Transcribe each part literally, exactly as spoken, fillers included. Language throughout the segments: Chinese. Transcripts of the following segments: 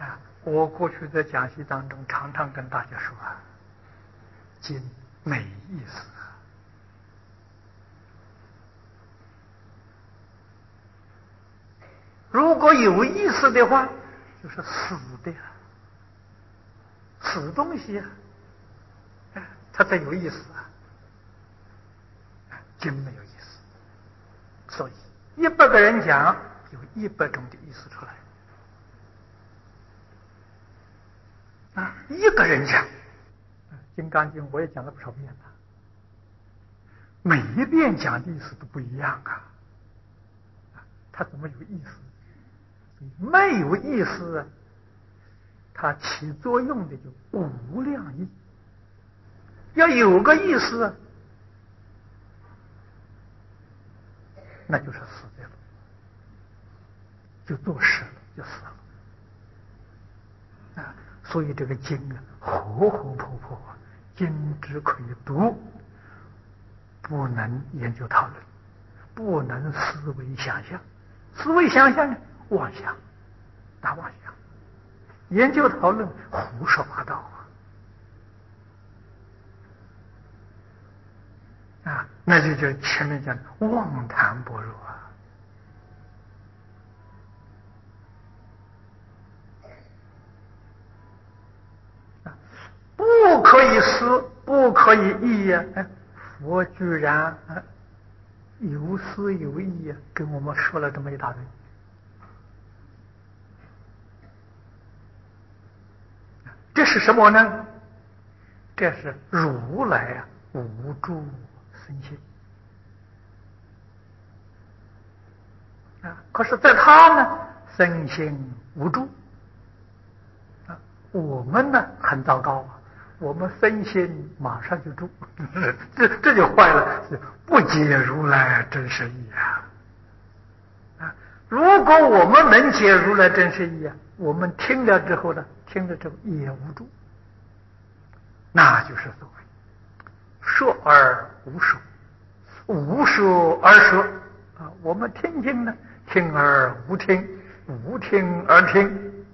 啊，我过去在讲习当中常常跟大家说啊，经没意思。如果有意思的话，就是死的，死东西啊，它才有意思啊。经没有意思，所以一百个人讲，有一百种的意思出来。啊，一个人讲，《金刚经》我也讲了不少遍了，每一遍讲的意思都不一样啊。它怎么有意思？没有意思，它起作用的就无量意。要有个意思，那就是死的了，就坐实了，就死了啊！所以这个经啊，活活泼泼，经只可以读，不能研究讨论，不能思维想象。思维想象呢，妄想，大妄想；研究讨论，胡说八道啊！啊，那就叫前面讲的妄谈般若啊！不可以思，不可以议呀！哎，佛居然啊有思有议呀，跟我们说了这么一大堆。这是什么呢？这是如来啊无住生心啊！可是，在他呢，身心无住啊。我们呢，很糟糕啊，我们身心马上就住，这这就坏了，不解如来真实义啊！啊，如果我们能解如来真实义啊，我们听了之后呢，听了之后也无住。那就是所谓说而无说，无说而说啊。我们听经呢，听而无听，无听而听，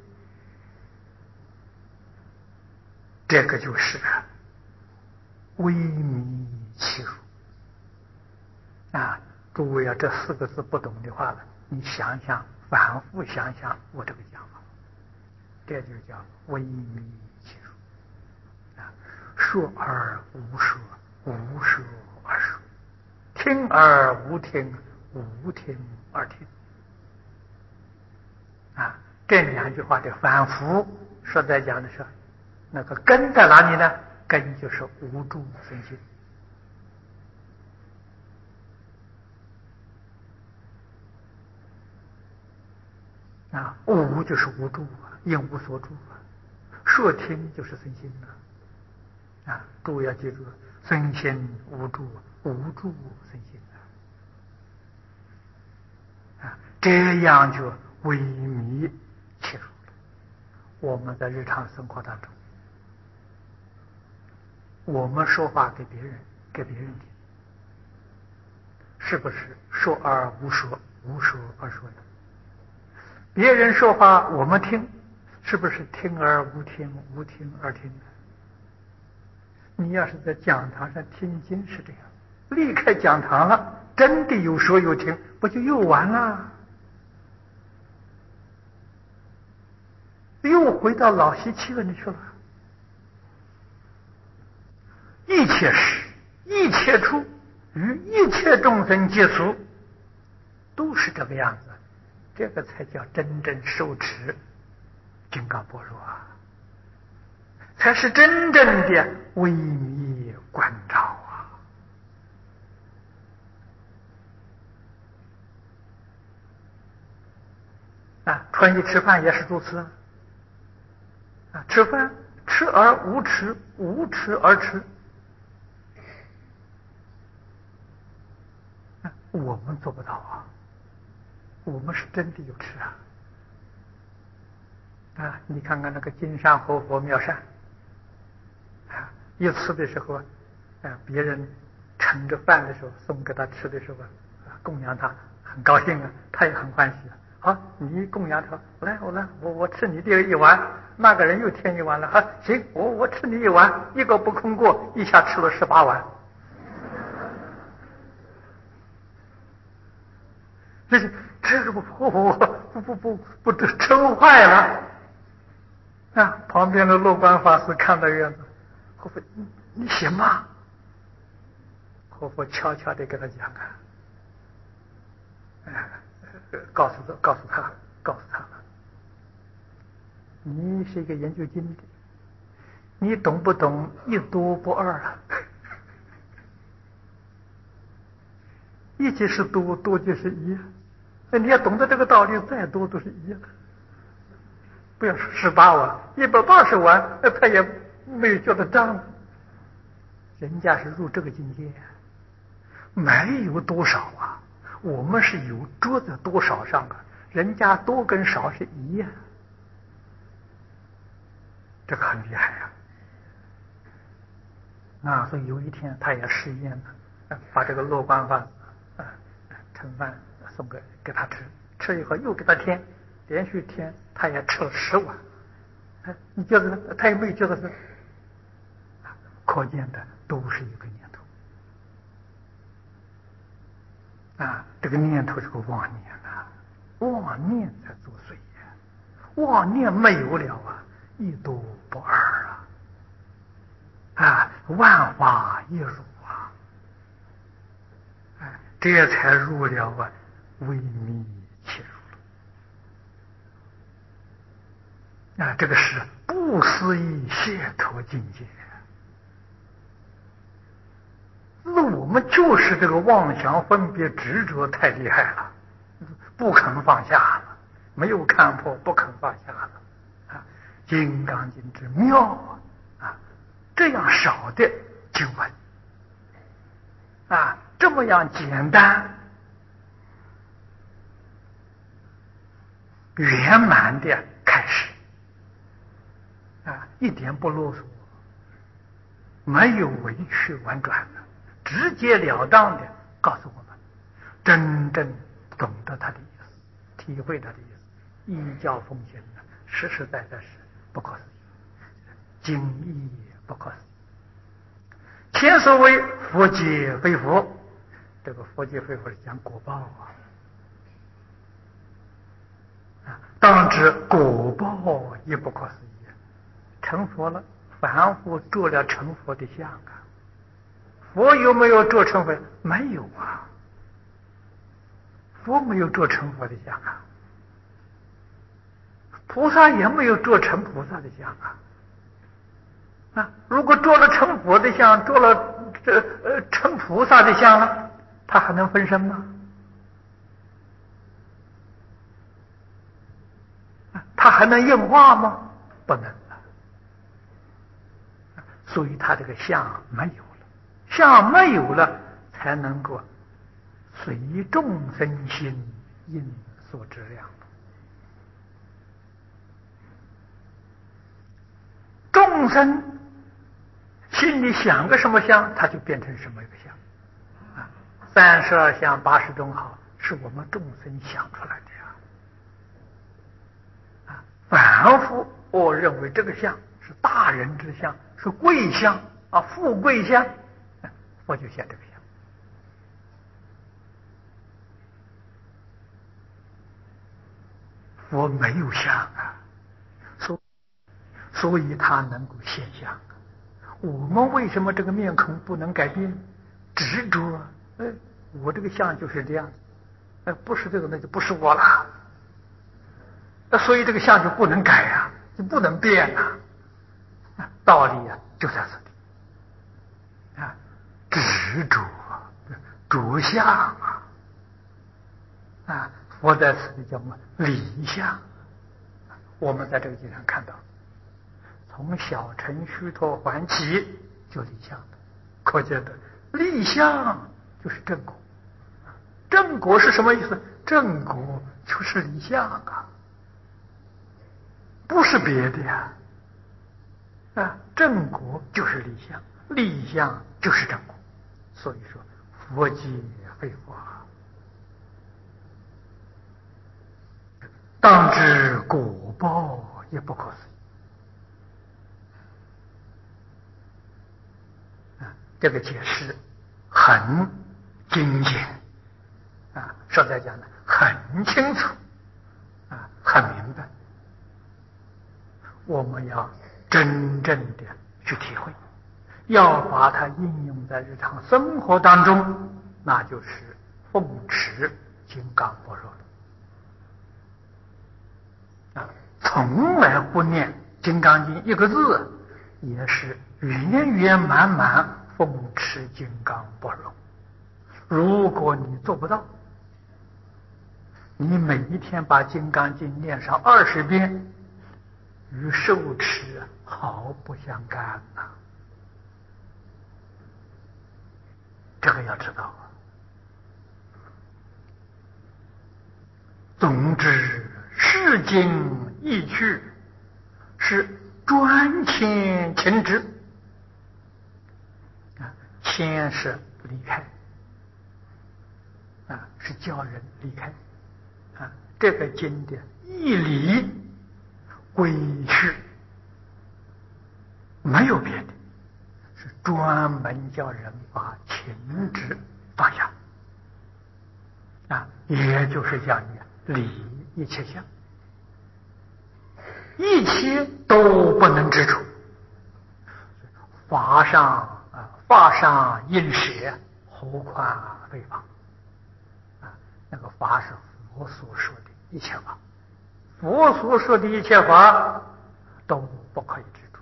这个就是微迷其如啊。诸位啊，这四个字不懂的话呢，你想想，反复想想我这个讲法，这就叫微迷其如啊。说而无说，无说而说，听而无听，无听而听啊。这两句话的反复，实在讲的是，那个根在哪里呢？根就是无住生心啊。无就是无住啊，应无所住啊。说听就是生心啊。啊，诸位要记住，身心无住，无住身心啊，这样就微迷切入了。我们在日常生活当中，我们说话给别人，给别人听，是不是说而无说，无说而说呢？别人说话我们听，是不是听而无听，无听而听呢？你要是在讲堂上听经是这样，离开讲堂了，真的有说有听，不就又完了？又回到老习气问里去了。一切事，一切处，与一切众生接触，都是这个样子，这个才叫真正受持金刚般若啊，才是真正的微迷观照啊！啊，穿衣吃饭也是如此啊！啊，吃饭吃而无吃，无吃而吃。啊，我们做不到啊！我们是真的有吃啊！啊，你看看那个金山活佛妙善啊，一吃的时候啊，啊，别人盛着饭的时候送给他吃的时候啊，供养他，很高兴啊，他也很欢喜啊。 好，你供养他，来，我来，我我吃你这一碗，那个人又添一碗了，好，行，我我吃你一碗，一个不空过，一下吃了十八碗。这是这个不不不不不不不这撑坏了啊！旁边的落冠法师看到院子，活佛，你你行吗？活佛悄悄地跟他讲啊，哎，告诉他，告诉他，告诉他，你是一个研究经的，你懂不懂一多不二啊？一就是多，多就是一。你要懂得这个道理，再多都是一样。不要说十八碗，一百八十碗，他也没有觉得脏。人家是入这个境界，没有多少啊。我们是有着在多少上啊，人家多跟少是一样，这个很厉害啊。啊，所以有一天他也试验了，把这个落冠饭啊盛饭送给给他吃，吃以后又给他添，连续添，他也吃了十碗。哎，你觉得他也没有觉得是？可见的都是一个念头啊，这个念头是个妄念啊，妄念在作祟呀，妄念没有了啊，一多不二啊，啊，万法一如啊，哎，这才入了啊微迷切入了啊，这个是不思议解脱境界。那我们就是这个妄想分别执着太厉害了，不肯放下了，没有看破，不肯放下了啊！金刚经之妙啊！啊，这样少的就问啊，这么样简单圆满的开始啊，一点不啰嗦，没有委曲婉转的。直截了当的告诉我们，真正懂得他的意思，体会他的意思，依教奉行的，实实在在是不可思议，经义不可思议。前所谓佛界非佛，这个佛界非佛是讲果报啊，啊，当知果报也不可思议，成佛了，凡夫做了成佛的相啊。佛有没有做成佛？没有啊，佛没有做成佛的相啊，菩萨也没有做成菩萨的相啊。啊，如果做了成佛的相，做了这呃成菩萨的相了，他还能分身吗？他还能应化吗？不能了。所以他这个相没有了，相没有了，才能够随众生心应所知量。众生心里想个什么相，它就变成什么一个相啊！三十二相八十种好，是我们众生想出来的呀！啊，凡夫我认为这个相是大人之相，是贵相啊，富贵相，我就现这个相。我没有相啊，所所以他能够现相。我们为什么这个面孔不能改变？执着，哎，我这个相就是这样子，哎，不是这个那就不是我了。那所以这个相就不能改呀、啊，就不能变呐、啊。道理呀、啊、就在这里啊，执着着相啊啊，佛在此地叫什么离相？我们在这个经上看到，从小乘须陀洹起就离相的，可见的离相就是正果。正果是什么意思？正果就是离相啊，不是别的呀。啊，正果就是离相，离相就是正果。所以说，佛界非佛。 当知果报也不可思议。啊，这个解释很精简啊，实在讲呢，很清楚啊，很明白。我们要真正的去体会，要把它应用在日常生活当中，那就是奉持金刚般若了啊！从来不念金刚经一个字，也是圆圆满满奉持金刚般若。如果你做不到，你每一天把金刚经念上二十遍，与受持毫不相干呐、啊！这个要知道啊。总之，世经意趣是专谦前之啊，谦是离开啊，是叫人离开啊。这个经典义理归去，没有别的，是专门叫人把情执放下啊，也就是叫你离一切相，一切都不能执着。法上啊，法上应舍，何况非法啊？那个法是佛所说的一切法，佛所说的一切法都不可以执着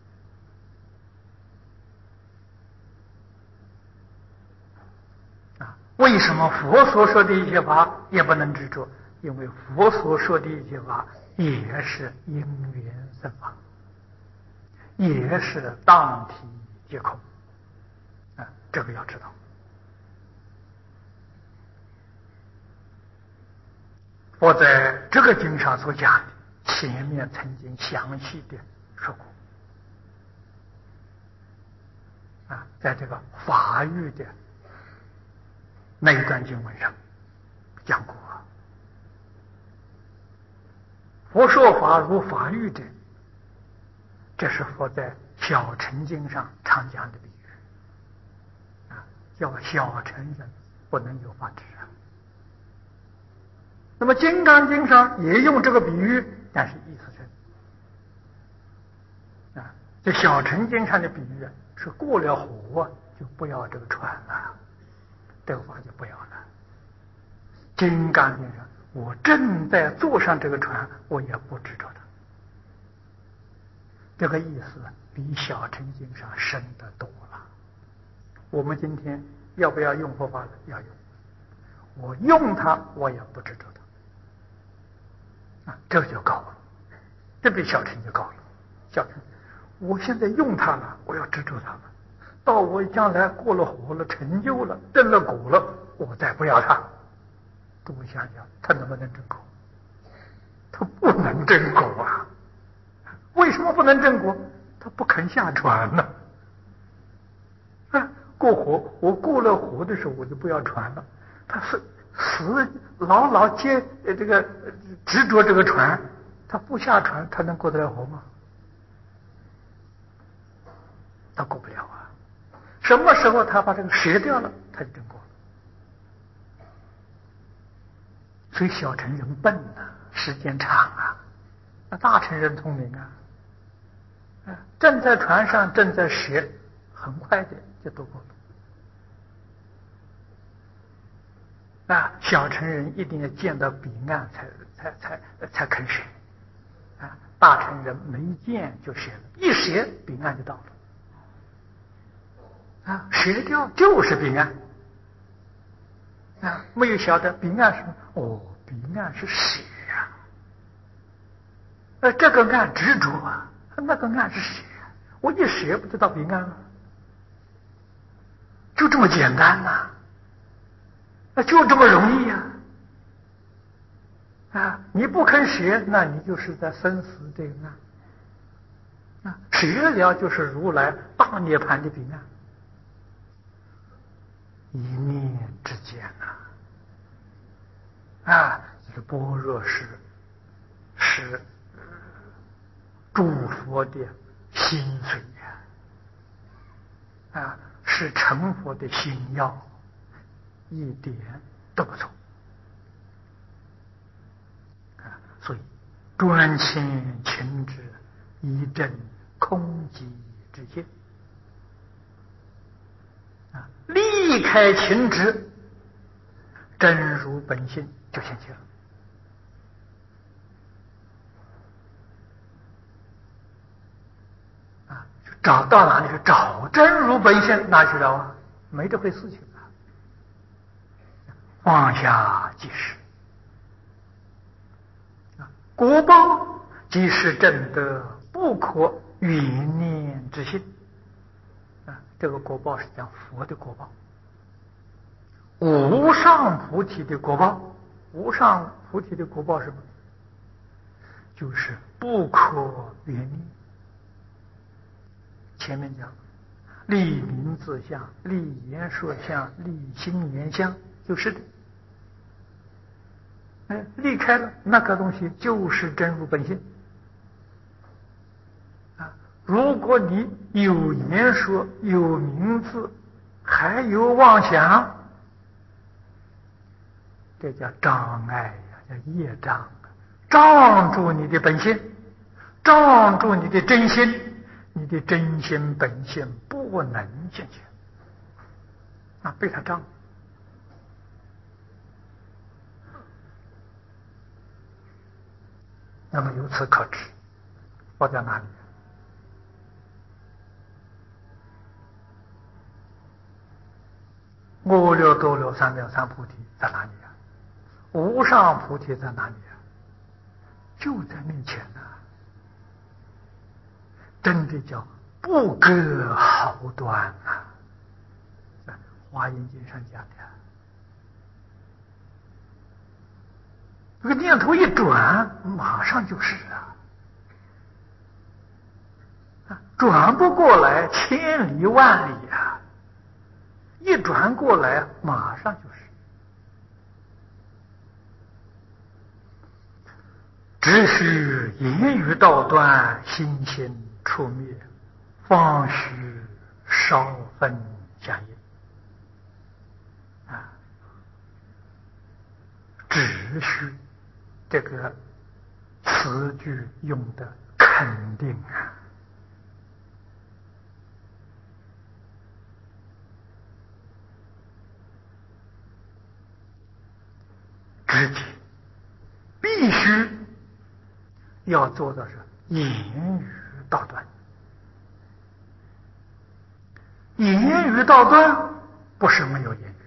啊。为什么佛所说的一切法也不能执着？因为佛所说的一切法也是因缘生法，也是当体皆空啊，这个要知道。我在这个经上所讲的，前面曾经详细的说过啊，在这个法语的那一段经文上讲过啊。佛说法如法喻者，这是佛在小乘经上常讲的比喻啊，叫小乘人不能有法执啊。那么《金刚经》上也用这个比喻，但是意思是啊，这小乘经上的比喻是过了河就不要这个船了，这个法就不要了。《金刚经》上，我正在坐上这个船，我也不执着它。这个意思比小乘经上深得多了。我们今天要不要用佛法？要用。我用它，我也不执着它啊，这就高了，这比小乘就高了。小乘，我现在用它了，我要执着它了，到我将来过了火了，成就了，证了果了，我再不要它。各位想想，它能不能证果？它不能证果啊！为什么不能证果？它不肯下船呢、啊。啊，过火，我过了火的时候，我就不要船了。他是死牢牢接这个执着这个船，他不下船，他能过得了火吗？他过不了啊。什么时候他把这个舍掉了，他就证果了。所以小乘人笨啊，时间长啊，那大乘人聪明啊。啊，正在船上，正在学，很快的就度过了。啊，小乘人一定要见到彼岸才才才才肯学。啊，大乘人没见就学了，一学彼岸就到了。啊，学掉就是彼岸。啊，没有晓得彼岸是哦，彼岸是血啊。呃，这个岸执着啊，那个岸是血。我一学不就到彼岸了？就这么简单呐、啊，就这么容易呀、啊！啊，你不肯学，那你就是在生死这个岸。啊，学了就是如来大涅槃的彼岸，一念之间呐、啊！啊，这个般若是是诸佛的心髓呀，啊，是成佛的心药，一点都不错。啊，所以专谦勤之，以正空寂之见。啊，离开情执，真如本性就现起了。啊，找到哪里去？找真如本性哪去了啊？没这回事情啊！放下即是啊，果报即是正得不可缘念之心啊。这个果报是讲佛的果报，无上菩提的果报。无上菩提的果报是什么？就是不可缘念。前面讲立名字相、立言说相、立心言相，就是的。哎，离开了那个东西，就是真如本性啊。如果你有言说、有名字，还有妄想，这叫障碍呀，叫业障，障住你的本性，障住你的真心，你的真心本性不能现前，啊，被他障。那么由此可知，佛在哪里？阿耨多罗三藐三菩提在哪里啊？无上菩提在哪里啊？就在面前呢、啊！真的叫不隔毫端啊！华严经上讲的，这个念头一转，马上就是啊！转不过来，千里万里啊！一转过来，马上就是。只须言语道断，心心处灭，方须少分相应啊！只需这个词句用的肯定啊！直接必须要做的是言语道断。言语道断不是没有言语，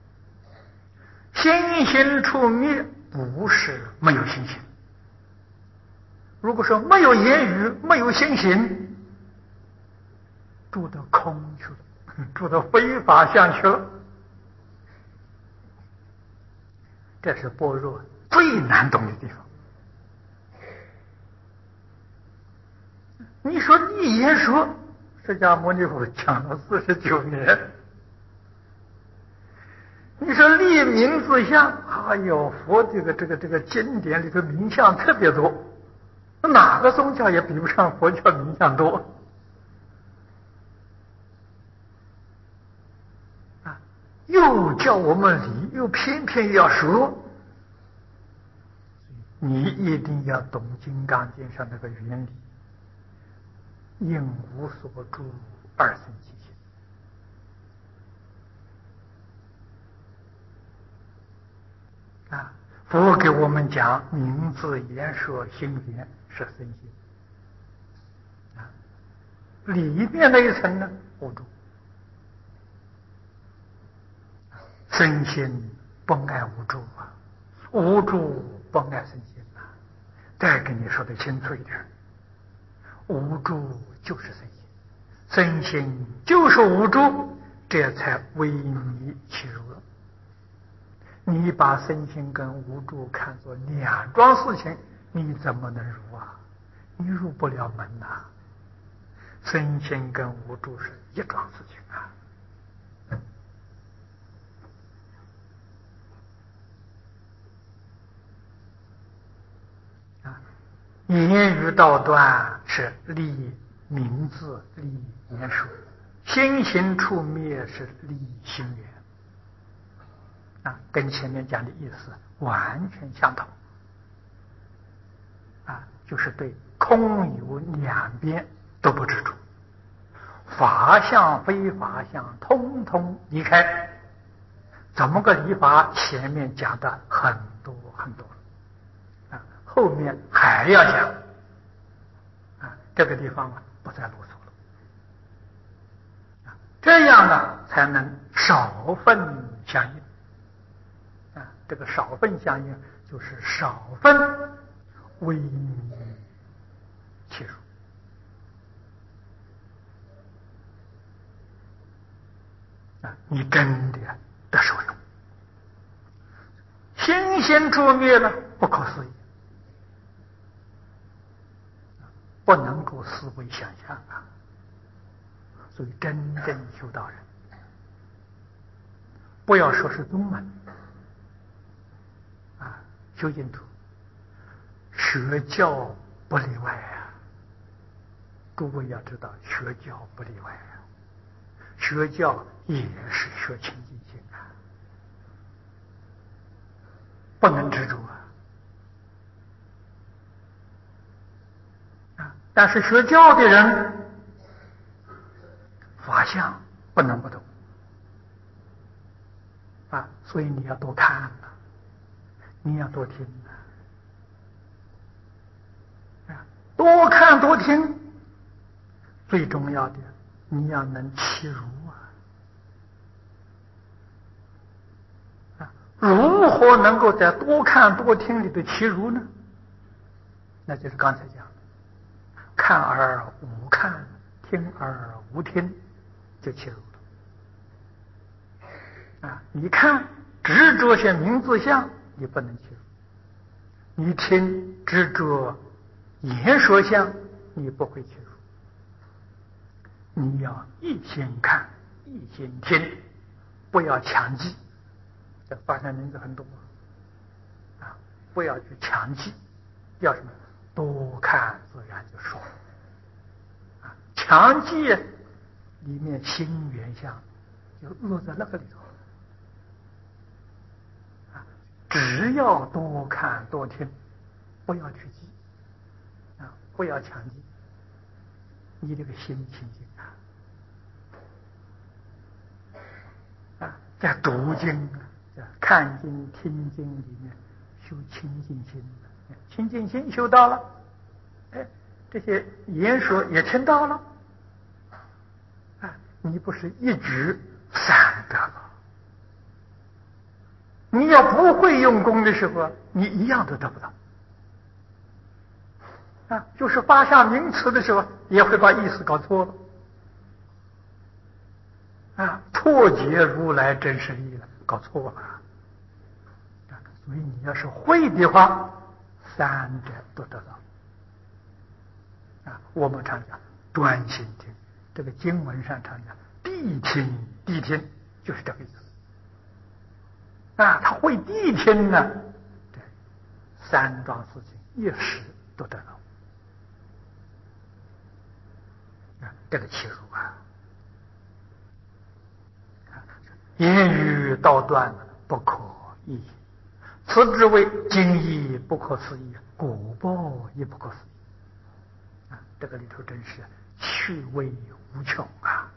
心心处灭不是没有心行。如果说没有言语，没有心行，住到空去了，住到非法相去了，这是般若最难懂的地方。你说立言说，释迦牟尼佛讲了四十九年。你说立名字相，哎呦，佛这个这个这个经典里头名相特别多，哪个宗教也比不上佛教名相多啊！又叫我们理，又偏偏要说，你一定要懂《金刚经》上那个原理。应无所住，二生其心啊！佛给我们讲名字言说心言是身心啊，里面那一层呢无住，身心不爱无住啊，无住不爱身心啊。再跟你说的清楚一点，无住就是身心，身心就是无住，这才微迷其入了。你把身心跟无住看作两桩事情，你怎么能入啊？你入不了门呐、啊！身心跟无住是一桩事情啊！啊， 言语道断是立名字立言说，心行处灭是立心缘啊，跟前面讲的意思完全相同啊，就是对空有两边都不执着，法相非法相通通离开。怎么个离法？前面讲的很多很多啊，后面还要讲啊，这个地方啊不再啰嗦了啊，这样呢才能少分相应啊。这个少分相应就是少分微密切入啊，你真的得受用。心行处灭了，不可思议，不能够思维想象啊。所以真正修道人，不要说是宗门啊，修净土学教不例外啊。诸位要知道，学教不例外啊，学教也是学清净心啊，不能执着啊。啊，但是学教的人，法相不能不懂啊，所以你要多看啊，你要多听啊，啊，多看多听，最重要的，你要能契如啊，啊，如何能够在多看多听里的契如呢？那就是刚才讲的，看而无看，听而无听，就契如了啊。你看执着些名字相，你不能契如；你听执着言说相，你不会契如。你要一心看，一心听，不要强记。这法相名字很多啊，不要去强记，要什么？多看自然就说啊，强记里面心缘相就落在那个里头啊。只要多看多听，不要去记啊，不要强记，你这个心清净啊。啊，在读经啊，在看经听经里面修清净心，清净心修到了，哎，这些言说也听到了啊，你不是一举三得了？你要不会用功的时候，你一样都得不到啊。就是发下名词的时候，也会把意思搞错了啊，错解如来真实义了，搞错了啊。所以你要是会的话，三者都得到啊。我们常讲专心听，这个经文上常讲谛听，谛听就是这个意思啊。他会谛听呢，对，三桩事情一时都得到啊。这个切入啊，言语道断不可议，此之谓经义不可思议，果报亦不可思议啊。这个里头真是趣味无穷啊。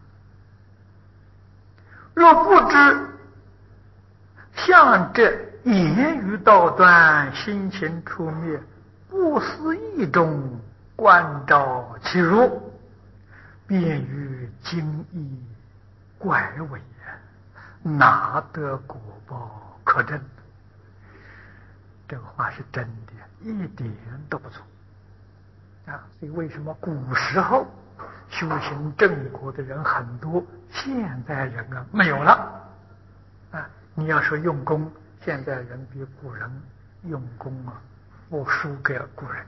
若不知像这言语道断，心行处灭，不思议中观照其如，便于经义怪伪，哪得果报可证？这个话是真的，一点都不错啊。所以为什么古时候修行正果的人很多，现在人啊没有了啊？你要说用功，现在人比古人用功啊，不输给古人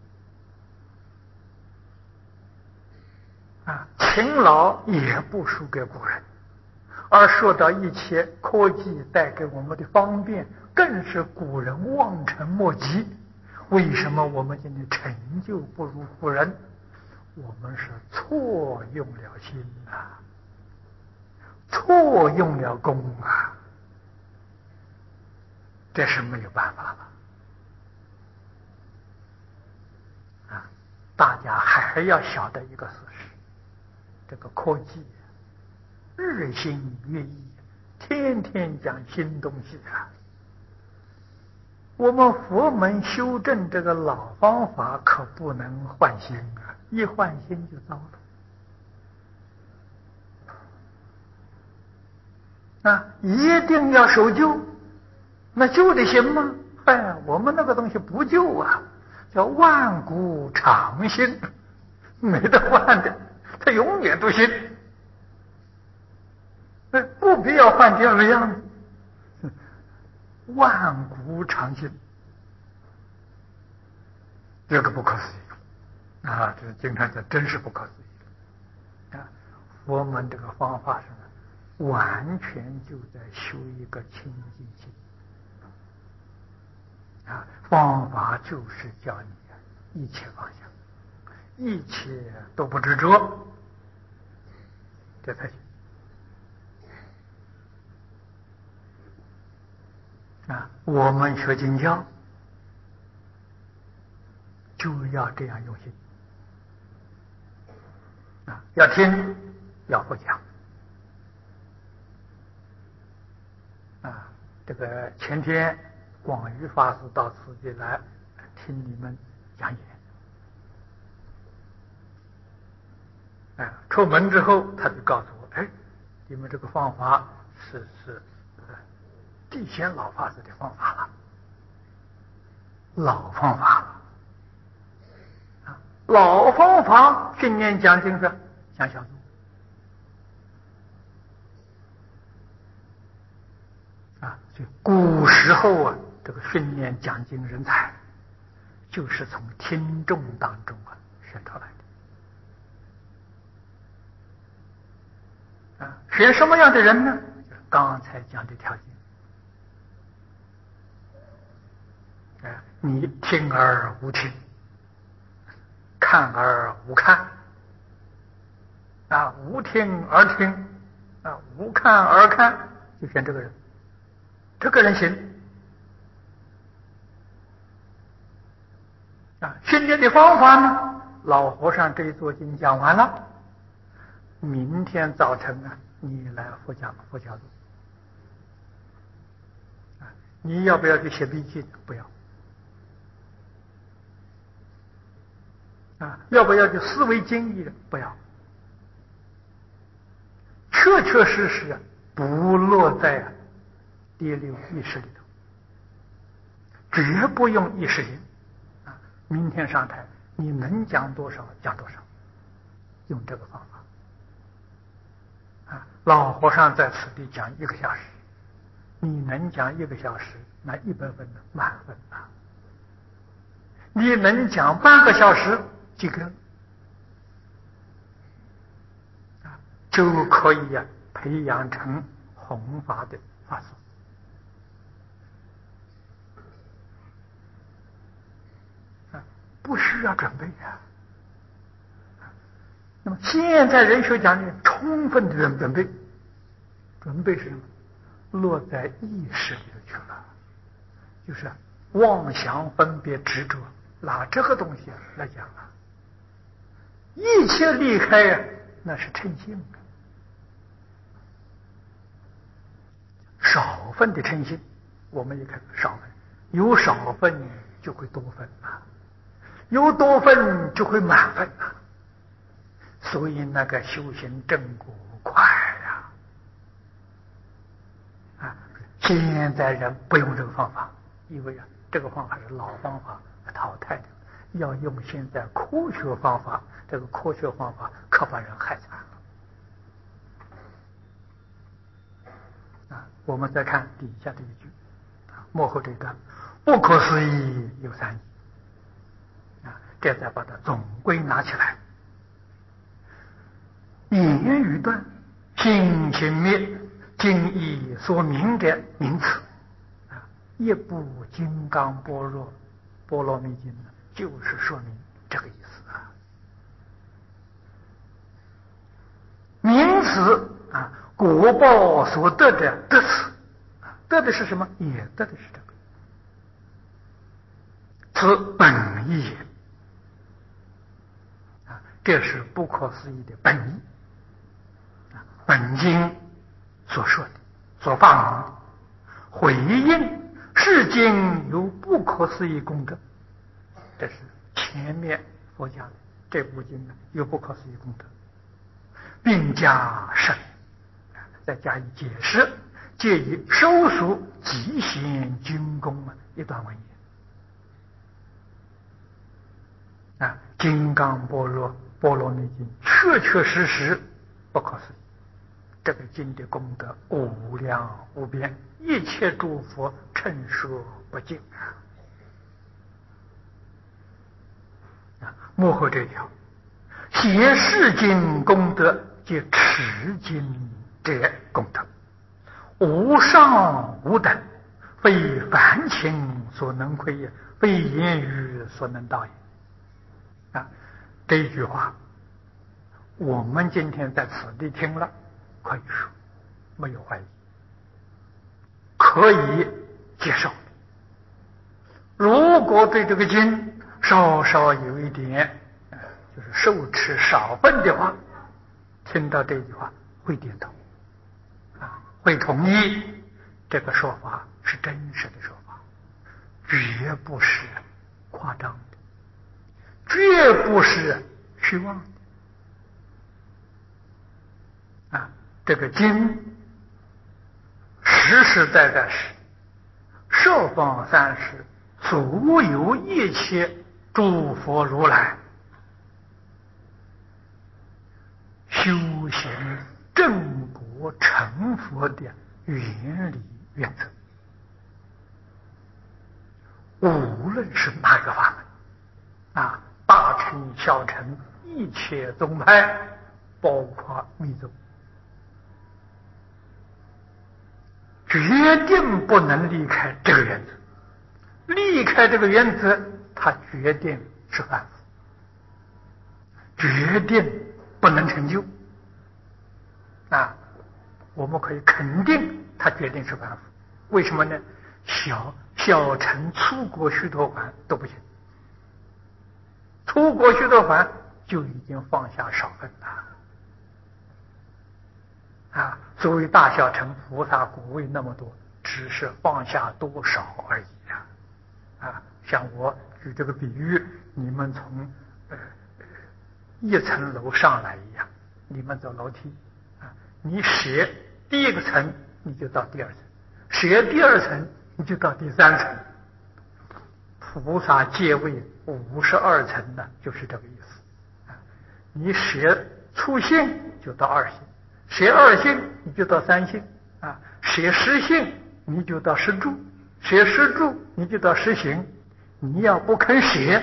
啊，勤劳也不输给古人。而说到一切科技带给我们的方便，更是古人望尘莫及。 为什么我们今天成就不如古人？我们是错用了心啊，错用了功啊，这是没有办法了啊！大家还要晓得一个事实，这个科技日新月异，天天讲新东西啊。我们佛门修正这个老方法可不能换新啊，一换新就糟了啊！一定要守旧，那旧的行吗？哎，我们那个东西不旧啊，叫万古长新，没得换的，它永远都新，不必要换第二个样子。万古长新，这个不可思议啊！这经常讲，真是不可思议啊！佛门这个方法是完全就在修一个清净心啊！方法就是叫你一切放下，一切都不执着，这才行啊！我们学经教就要这样用心啊！要听，要不讲啊！这个前天广瑜法师到此地来听你们讲演，啊，出门之后他就告诉我，哎，你们这个方法是是地仙老法师的方法了，老方法了。老方法训练讲经是讲小组啊，所以古时候啊，这个训练讲经人才就是从听众当中啊选出来的啊。选什么样的人呢？就是刚才讲的条件。啊，你听而无听，看而无看，啊，无听而听，啊，无看而看，就选这个人。这个人行啊。训练的方法呢，老和尚这一座经讲完了，明天早晨啊，你来佛讲佛教组啊，你要不要去写笔记？不要啊。要不要去思维经义的？不要。确确实实啊，不落在啊第六意识里头，绝不用意识心啊。明天上台，你能讲多少讲多少，用这个方法啊。老和尚在此地讲一个小时，你能讲一个小时，那一百分的满分啊。你能讲半个小时，及格啊，就可以呀、啊、培养成弘法的法师啊，不需要准备呀、啊。那么现在人学讲的充分的准备，准备是什么？落在意识里头去了，就是妄想分别执着，拿这个东西来讲啊，一切离开呀、啊，那是称性的，少分的称性。我们一看少分，有少分就会多分啊，有多分就会满分啊。所以那个修行正果快呀、啊！啊，现在人不用这个方法，因为啊，这个方法是老方法淘汰的，要用现在科学方法。这个科学方法可把人害惨了啊！我们再看底下的一句啊，幕后这一段，不可思议有三义啊，这再把它总归拿起来。言语断，心行灭，经义所明者名词啊，一部金刚般若波罗蜜经呢，就是说明这个意思啊。名词啊，果报所得的得此，得的是什么？也得的是这个，此本意也啊，这是不可思议的本意啊。本经所说的、所放的回应世间有不可思议功德，这是前面佛讲的这部经呢有不可思议功德，并加深，再加以解释，借以收束极贤军功啊一段文言啊，《金刚般若波罗蜜经》确确实实不可思议，这个经的功德无量无边，一切诸佛称说不尽啊！幕后这条显世经功德，即持经者功德，无上无等，非凡情所能窥也，非言语所能道也。啊，这一句话，我们今天在此地听了，可以说没有怀疑，可以接受。如果对这个经稍稍有一点，呃，就是受持少分的话，听到这句话会点头，啊，会同意这个说法是真实的说法，绝不是夸张的，绝不是虚妄的。啊，这个经实实在在是十方三世所有一切诸佛如来修行正果成佛的原理原则，无论是哪个法门啊，大乘小乘一切宗派，包括密宗，决定不能离开这个原则。离开这个原则，它决定是凡夫，决定不能成就啊！我们可以肯定，它决定是凡夫。为什么呢？小小乘出国须陀洹都不行，出国须陀洹就已经放下少分了啊！所谓大小乘菩萨果位那么多，只是放下多少而已啊！啊，像我举这个比喻，你们从呃一层楼上来一样，你们走楼梯啊，你舍第一个层，你就到第二层；舍第二层，你就到第三层。菩萨戒位五十二层呢，就是这个意思啊。你舍初性就到二性，舍二性你就到三性啊，舍十性你就到十住。舍十住你就到十行，你要不肯舍，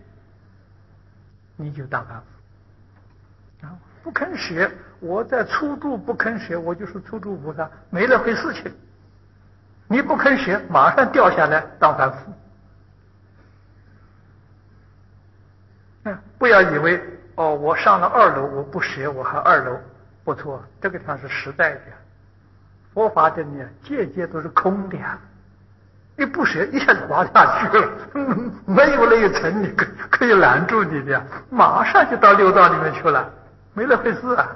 你就当凡夫啊！不肯舍，我在初住不肯舍，我就是初住菩萨，没了回事情。你不肯舍，马上掉下来当凡夫。嗯，不要以为哦，我上了二楼，我不舍，我还二楼，不错，这个地方是实在的。佛法的呢，界界都是空的呀。你不舍，一下就滑下去了，嗯，没有那一层你可可以拦住你的，马上就到六道里面去了，没那回事啊！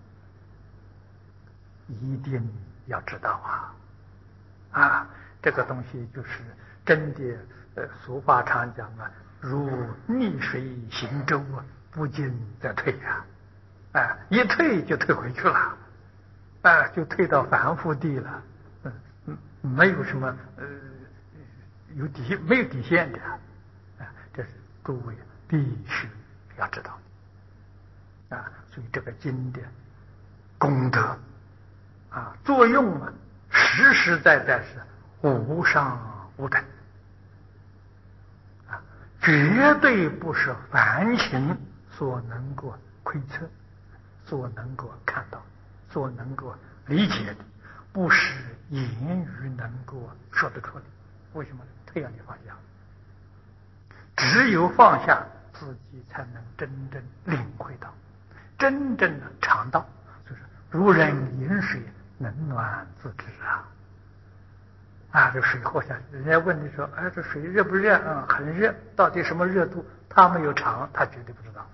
一定要知道啊！啊，这个东西就是真的，呃，俗话常讲啊，如逆水行舟啊，不进则退啊，啊，一退就退回去了，啊，就退到凡夫地了，嗯嗯，没有什么呃。有底没有底线的啊，这是诸位必须要知道的啊。所以这个经的功德啊，作用啊，实实在在是无上无等啊，绝对不是凡情所能够窥测、所能够看到、所能够理解的，不是言语能够说得出的。为什么？退让你放下， 只有放下，自己才能真正领会到，真正的尝到，就是如人饮水，冷暖自知啊！啊，这水喝下去，人家问你说，哎，这水热不热？嗯，很热。到底什么热度？他没有尝，他绝对不知道。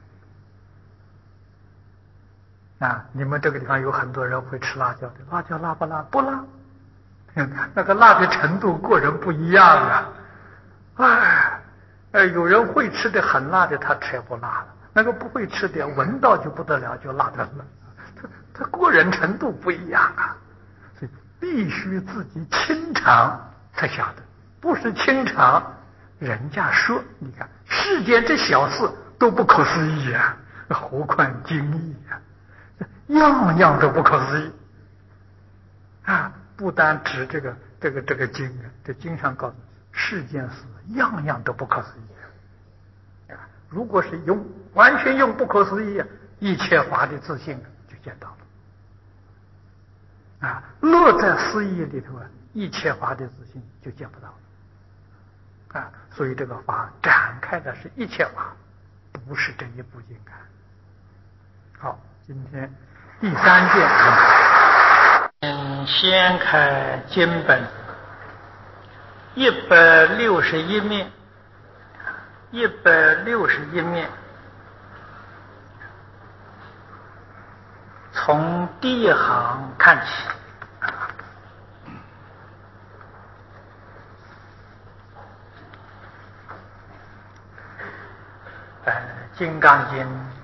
啊，你们这个地方有很多人会吃辣椒的，辣椒辣不辣？不辣。嗯，那个辣的程度个人不一样啊。哎，呃，有人会吃的很辣的，他吃也不辣了；那个不会吃的，闻到就不得了，就辣的了。他他个人程度不一样啊，所以必须自己亲尝才晓得，不是亲尝，人家说，你看世间这小事都不可思议啊，何况经义啊，样样都不可思议啊！不单指这个这个这个经啊，这经上告诉世间事样样都不可思议啊！如果是用完全用不可思议啊，一切法的自信就见到了啊！乐在思义里头啊，一切法的自信就见不到了啊！所以这个法展开的是一切法，不是这一部经啊。好，今天第三件，嗯，掀开经本一百六十一面，一百六十一面，从第一行看起。呃，《金刚经》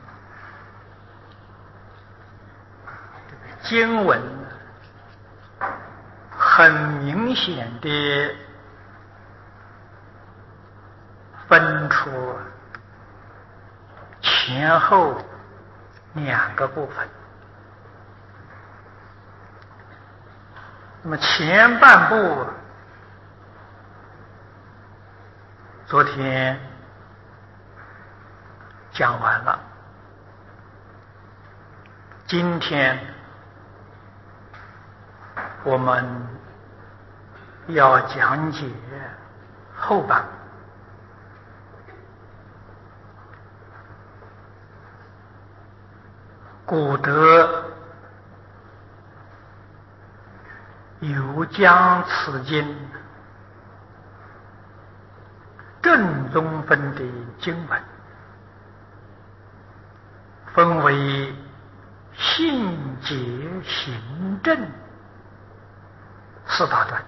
经文很明显的分出前后两个部分。那么前半部昨天讲完了，今天我们要讲解后半部。古德有将此经正宗分的经文分为信解行证四大段，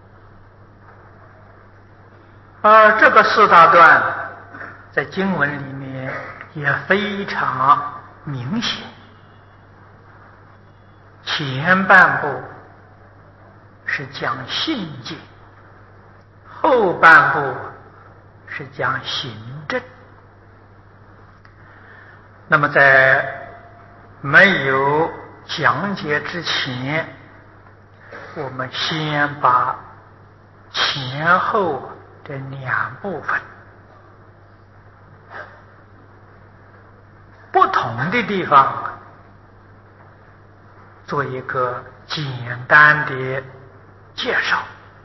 而这个四大段在经文里面也非常明显。前半部是讲信解，后半部是讲行证。那么在没有讲解之前，我们先把前后这两部分不同的地方做一个简单的介绍，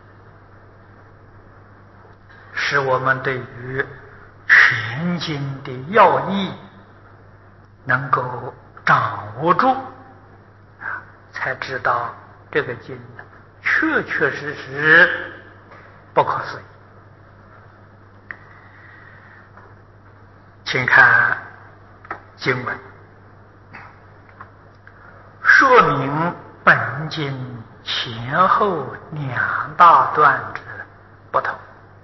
使我们对于全经的要义能够掌握住，才知道这个经确确实实不可思议。请看经文，说明本经前后两大段之不同。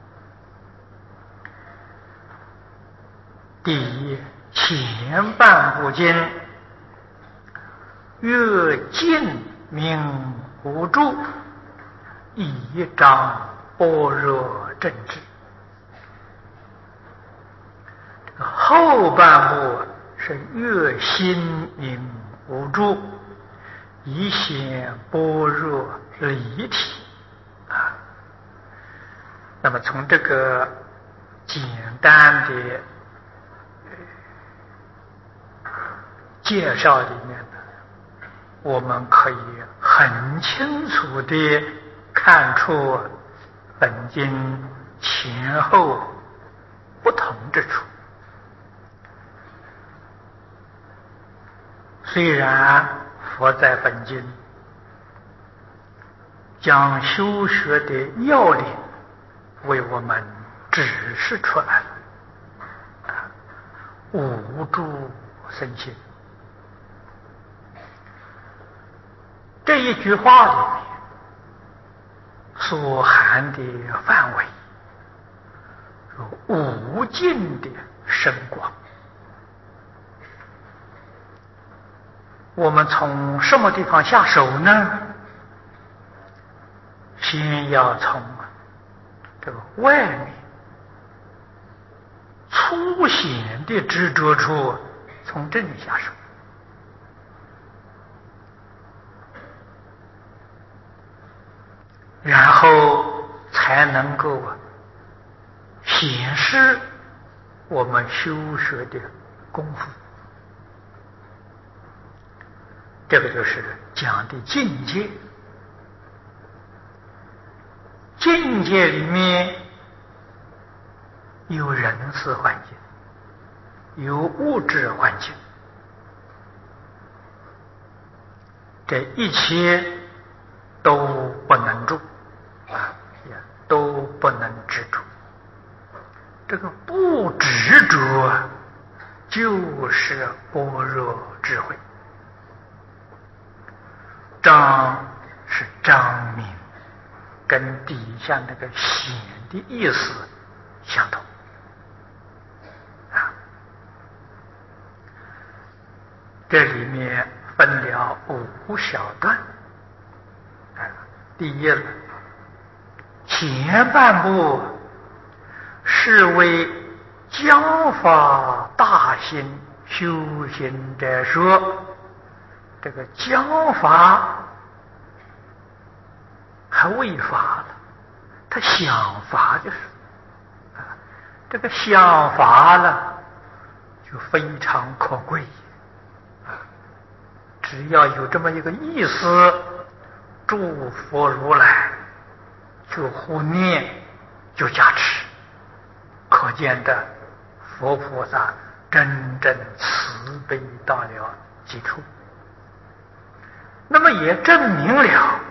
第一，前半部经越尽明无助，以彰般若正智；后半部是越心明无助，以显般若离体啊。那么从这个简单的介绍里面呢，我们可以很清楚地看出本经前后不同之处。虽然佛在本经将修学的要领为我们指示出来了，无住身心，这一句话里面所含的范围有无尽的深广。我们从什么地方下手呢？先要从这个外面粗显的执着处，从这里下手，然后才能够显示我们修学的功夫。这个就是讲的境界。境界里面有人事环境，有物质环境，这一切都不能住啊，也都不能执着。这个不执着就是般若智慧。章是章明，跟底下那个显的意思相同啊。这里面分了五小段啊。第一，前半部是为教法大行修行者说。这个教法还未发了，他想法就是啊，这个想法了就非常可贵啊！只要有这么一个意思，诸佛如来就护念，就加持，可见的佛菩萨真正慈悲到了极处。那么也证明了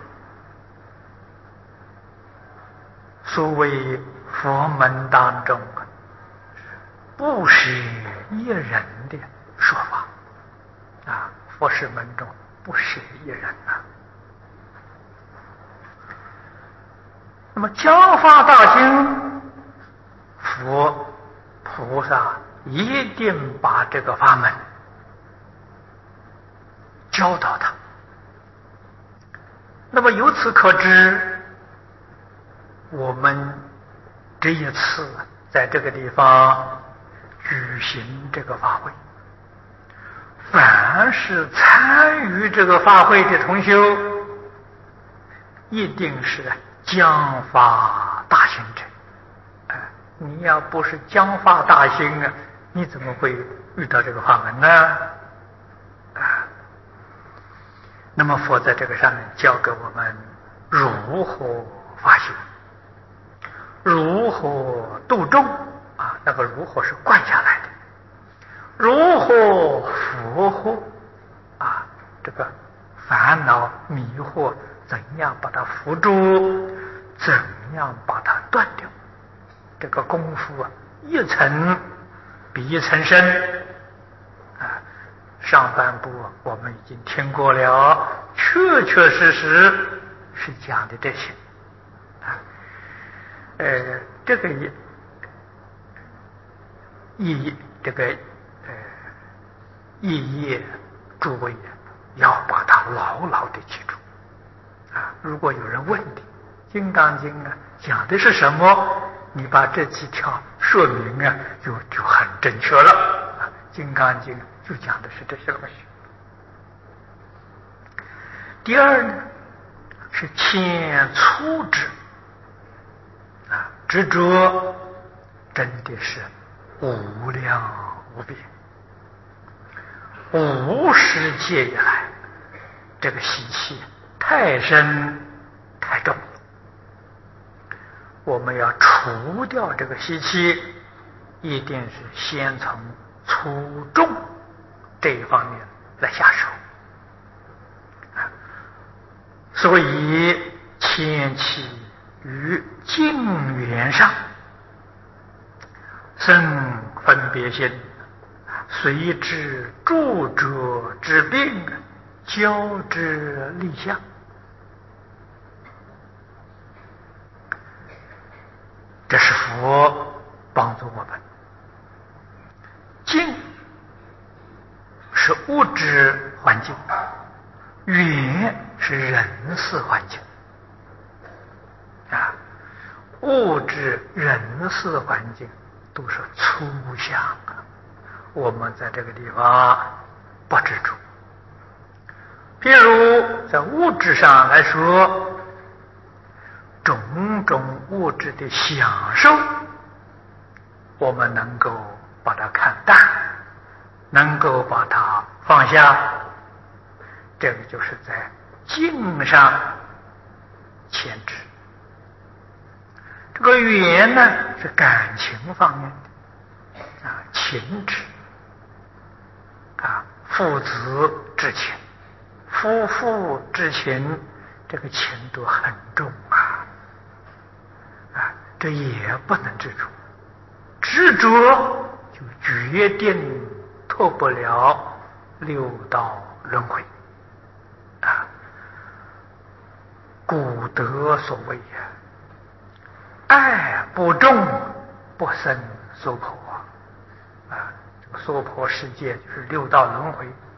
所谓佛门当中不是一人的说法啊，佛事门中不是一人啊。那么教法大行，佛菩萨一定把这个法门教导他。那么由此可知，我们这一次在这个地方举行这个法会，凡是参与这个法会的同修，一定是将法大行者。啊，你要不是将法大行啊，你怎么会遇到这个法门呢？啊。那么佛在这个上面教给我们如何发心，如何度众啊，那个如何是灌下来的，如何伏惑啊，这个烦恼迷惑怎样把它伏住，怎样把它断掉，这个功夫啊，一层比一层深啊。上半部我们已经听过了，确确实实是讲的这些啊。呃，这个意义，这个呃意义，诸位要把它牢牢的记住啊。如果有人问你，《金刚经》啊讲的是什么，你把这几条说明啊，就就很正确了啊。《金刚经》就讲的是这些东西。第二呢，是欠粗执啊，执着真的是无量无边，无始界以来，这个习气太深太重，我们要除掉这个习气， 一定是先从粗重这一方面来下手。所以前期于境缘上生分别心，随之著者之病，交之立相。这是佛帮助我们。境是物质环境，缘是人事环境啊。物质人事环境都是粗相啊，我们在这个地方不执着。譬如在物质上来说，种种物质的享受，我们能够把它看淡，能够把它放下，这个就是在境上牵制。这个缘呢，是感情方面的啊，情执啊，父子之情，夫妇之情，这个情都很重啊，啊，这也不能执着，执着就决定脱不了六道轮回啊。古德所谓呀，爱不重，不生娑婆啊。这个娑婆世界就是六道轮回。